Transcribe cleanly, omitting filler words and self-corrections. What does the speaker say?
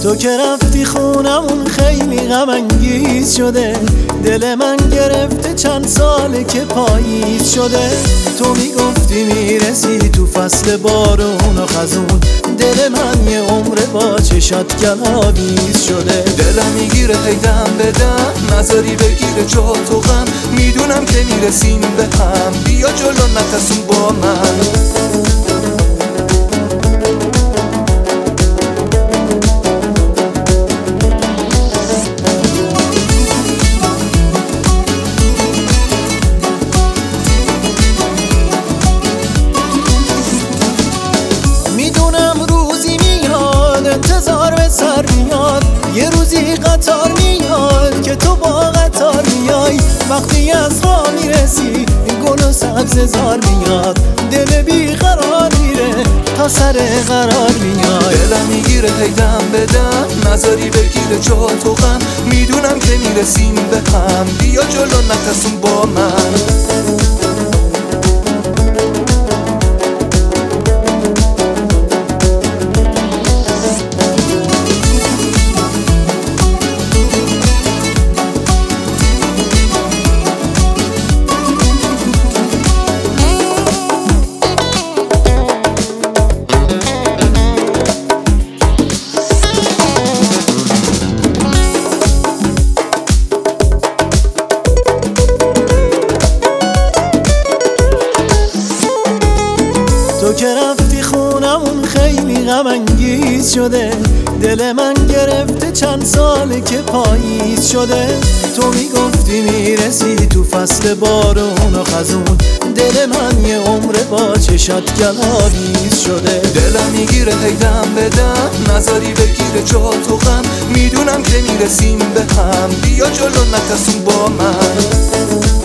تو که رفتی خونمون خیلی غم انگیز شده، دل من گرفته چند ساله که پاییز شده. تو میگفتی میرسی تو فصل بارون و خزون، دل من یه عمر با چشات گلاویز شده. دلم میگیره هیدم بدم، نظری بگیره جا تو غم، میدونم که میرسیم به هم، بیا جلو نترسون با من. انتظار به سر میاد، یه روزی قطار میاد که تو با قطار میای. وقتی از راه میرسی گل و سبز زار میاد، دل بی قرار میره تا سر قرار میاد. دلم میگیره هیدم بدم، نظری بگیره جا تو غم، میدونم که میرسیم به هم، بیا جلو نترسون با من. تو که رفتی خونمون خیلی غم انگیز شده، دل من گرفته چند ساله که پاییز شده. تو میگفتی میرسی تو فصل بارون و خزون، دل من یه عمر با چشات گلاویز شده. دلم میگیره هیدم بدم، نظری بگیره جا تو غم، میدونم که میرسیم به هم، بیا جلو نترسون با من.